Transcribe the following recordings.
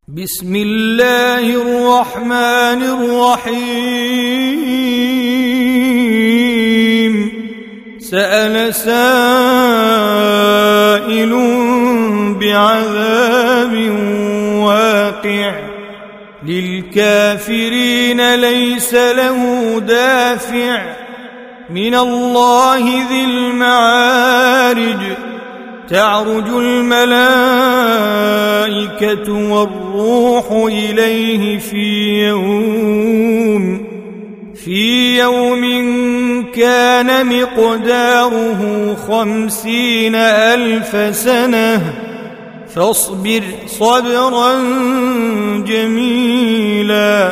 بسم الله الرحمن الرحيم سأل سائل بعذاب واقع للكافرين ليس له دافع من الله ذي المعارج تعرج الملائكة والروح إليه في يوم كان مقداره 50,000 سنة فاصبر صبرا جميلا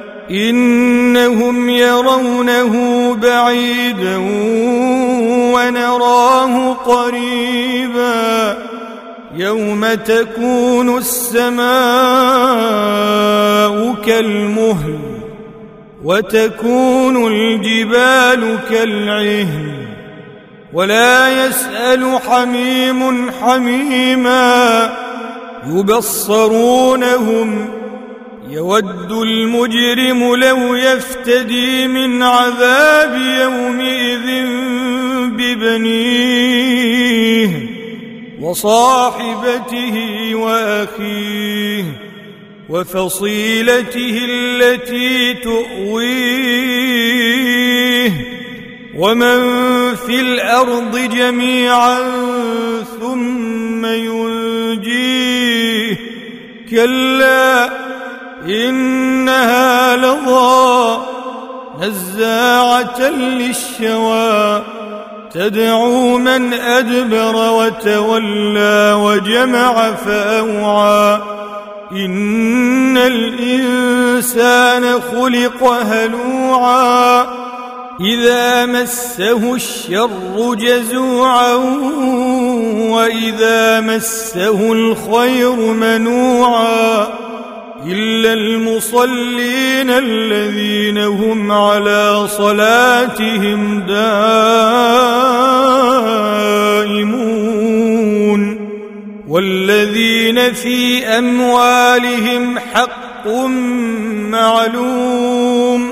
إنهم يرونه بعيدا ونراه قريبا يوم تكون السماء كالمهل وتكون الجبال كالعهن ولا يسأل حميم حميما يبصرونهم يود المجرم لو يفتدي من عذاب يومئذ ببنيه وصاحبته وأخيه وفصيلته التي تؤويه ومن في الأرض جميعا ثم ينجيه كلا إنها لظى نزاعة للشوى تدعو من أدبر وتولى وجمع فأوعى إن الإنسان خلق هلوعا إذا مسه الشر جزوعا وإذا مسه الخير منوعا إلا المصلين الذين هم على صلاتهم دائمون والذين في أموالهم حق معلوم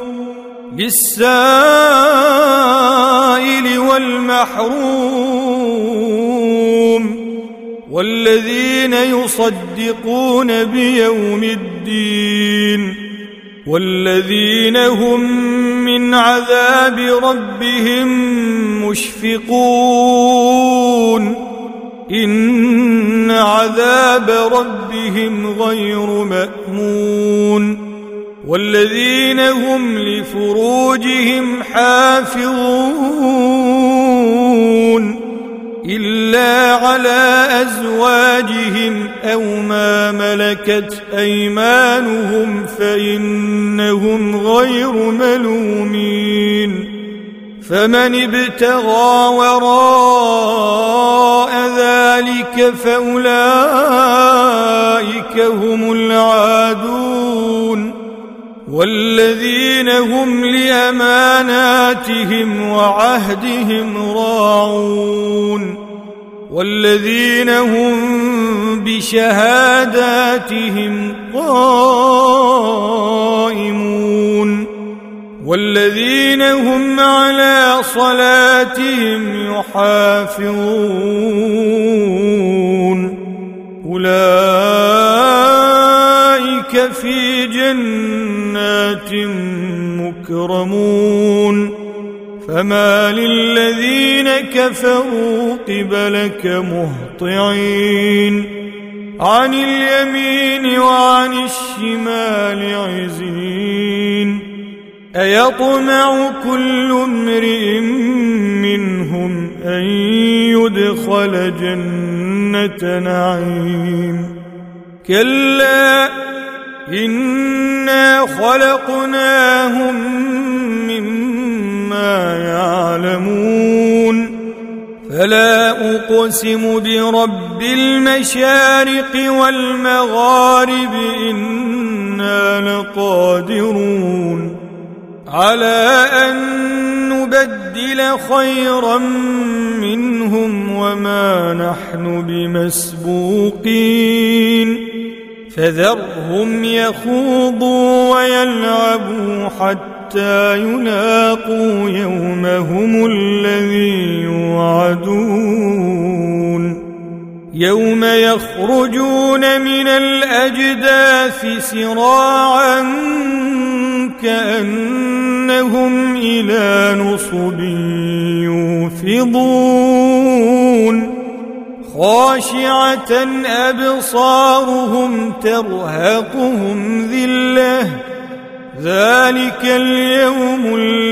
للسائل والمحروم والذين يصدقون بيوم الدين والذين هم من عذاب ربهم مشفقون إن عذاب ربهم غير مأمون والذين هم لفروجهم حافظون إلا على أزواجهم أو ما ملكت أيمانهم فإنهم غير ملومين فمن ابتغى وراء ذلك فأولئك هم العادون والذين هم لأماناتهم وعهدهم راعون والذين هم بشهاداتهم قائمون والذين هم على صلاتهم يحافظون أولئك في جنات مكرمون فما للذين كفروا قبلك مهطعين عن اليمين وعن الشمال عزين أيطمع كل امرئ منهم أن يدخل جنة نعيم كلا إنا خلقناهم مما يعلمون فلا أقسم برب المشارق والمغارب إنا لقادرون على أن نبدل خيرا منهم وما نحن بمسبوقين فذرهم يخوضوا ويلعبوا حتى يلاقوا يومهم الذي يوعدون يوم يخرجون من الأجداث سراعا كأنهم إلى نصب يوفضون خاشعة أبصارهم ترهقهم ذلة ذلك اليوم